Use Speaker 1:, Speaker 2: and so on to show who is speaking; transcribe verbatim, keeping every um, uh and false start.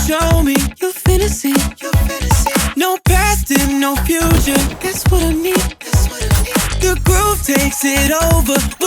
Speaker 1: show me your fantasy. No past and no future. That's what I need. The groove takes it over.